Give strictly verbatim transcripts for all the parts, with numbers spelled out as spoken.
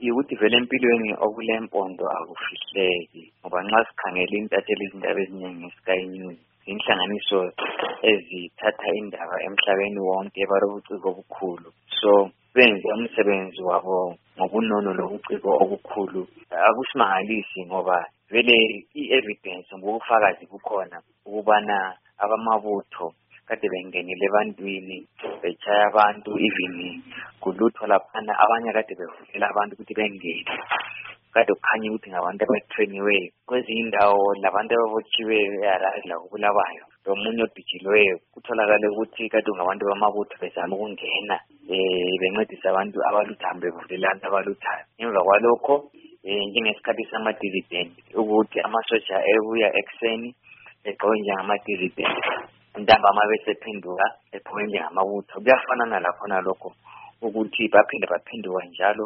ukuthi vele empilweni okulempondo akufihleki ngoba nxa sikhangela intatheli izindaba eziningi Sky News inhlanganiso ezithatha indaba emhlabeni wonke balobuciko obukhulu so benze umsebenzi wabo ngobunono lobuciko obukhulu akusimangalisi ngoba vele i-evidence ngobufakazi bukhona ukubana abamabutho kade bengenile ebantwini betshaya abantu even kulutho laphana abanye kade bevulela abantu ukuthi bengene kade kukhanya ukuthi ngabantu abatrainiweyo kwezinye indawo labantu ababotshiweyo yarazi lakubulawayo lomunye odijilweyo kutholakale ukuthi kade ngabantu bamabutho bezama ukungena eh bencedisa abantu abaluthambo bevulela abantu abaluthayo emva kwalokho njengesikhathi sama-dividend ukuthi amasotsha ebuya ekseni egqoke njengama-dividend ntambama besephenduka ephume njengamabutho kuyafana nalapho nalokho ukuthi baphinde baphenduka njalo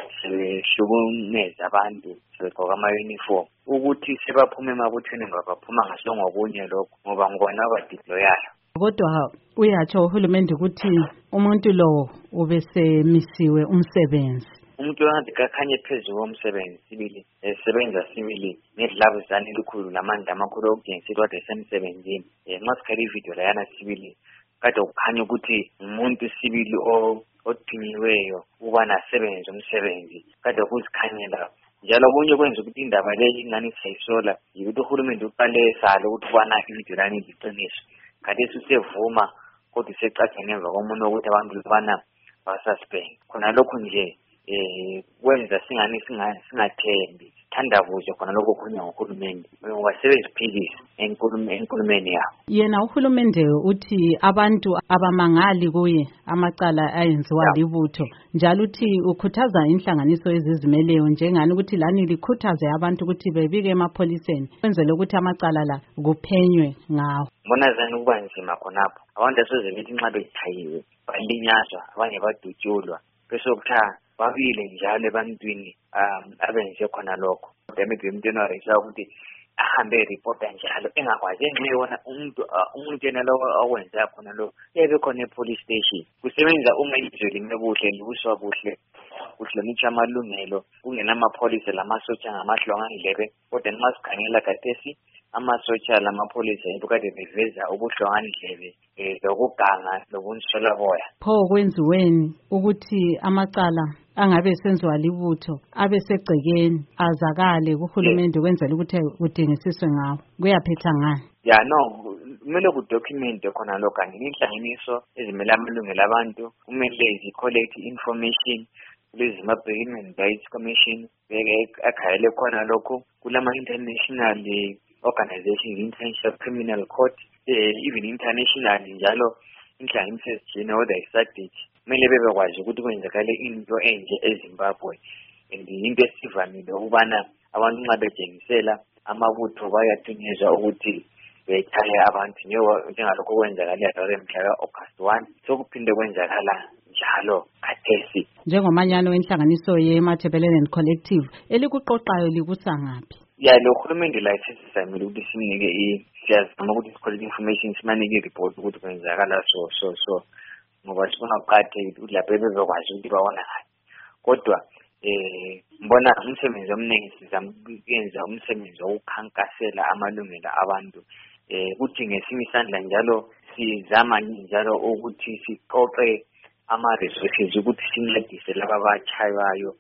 sebehlukumeza abantu sebegqoka ama-uniform ukuthi sebaphuma emabuthweni ngabaphuma ngaso ngokunye lokho ngoba ngibona abadiployayo. Kodwa uyatsho uhulumende ukuthi umuntu lo ubesemisiwe umsebenzi umuntu ongathi kakhanye phezulu komsebenzi sibili esebenza sibili ngedlabuzane elikhulu lamandla amakhulu okujengisela ukuthi esemsebenzini nxa sikhangela ividiyo layana sibili kade kukhanya ukuthi umuntu sibili othinyiweyo ukubana asebenze umsebenzi kade kuzikhanyela njalo okunye kwenza ukuthi indaba leyi ingani sayisola yikuthi uhulumende uqale esala ukuthi ubana ividiyo lani liqiniso kade susevuma kodwa secacile ngemva komuntu ukuthi abantu labana basuspend khona lokho nje eh kwenza singani singathembi thandabuze khona lokho kukhulunywa ngohulumende wasebeziphikisa enkulumeni yabo. Yena uhulumende uthi abantu abamangali kuye amacala ayenziwa libutho njalo uthi ukhuthaza inhlanganiso ezizimeleyo njengani ukuthi lani likhuthaze abantu ukuthi bebike emapholiseni kwenzele ukuthi amacala la kuphenywe ngawo. Mbona zani ukuba nzima khonapho abantu asoze bethi nxa bethayiwe balinyazwa abanye badutshulwa bese kuthiwa babile njalo ebantwini um abenze khona lokho maybe umntwana warisa ukuthi ahambe reporta njalo engakwazi engiyona umuntu umuntu yena lo awenza khona lo yebe khona epolice station kusebenza uma izwe limebuhle libuswa kuhle kuhle micha amalungelo kungena amapholisa lamasotsha ngamahlonga ngilebe kodwa nxa sikhangela kathesi amasotsha lamapholisa yibukade beveza ubuhlonga ndlebe lokuganga lobunsola boya. Pho kwenziweni ukuthi amacala angabe senziwa libutho abe segcekeni azakale kuhulumende kwenzela ukuthi kudingisiswe ngawo kuyaphetha ngani? Ya no kumele kudocument khona lokho inhlanganiso ezimela amalungelo abantu kumele zicollect information kulezi ma-Human Rights Commission akhayele khona lokho kulama international organizations international criminal court eh, even international njalo inhlanganiso ezijina whether i-SADC kumele bebekwazi ukuthi kwenzakale into enje eZimbabwe and into esivamile ukubana abantu nxa bejengisela amabutho bayathunyezwa ukuthi bethaya abantu njengalokho kwenzakala mhla ka-August one sokuphinde kwenzakala njalo khathesi. Njengomanyano wenhlanganiso ye-Matabeleland Collective elikuqoqayo likusangaphi? Ya lo hulumende la sisizamile ukuthi sinike i-siyazama ukuthi sikhole information simanike i-report ukuthi kwenzakala so so so ngoba sifuna uqathe ukuthi lapho bebekwazi ukuthi babona ngani kodwa eh mbona umsebenzi omningi sizama ukuyenza umsebenzi wokukhankasela amalungelo abantu eh kuthi ngesinye isandla njalo sizama njalo ukuthi siqoqe ama-resources ukuthi sincedise laba abatshayayo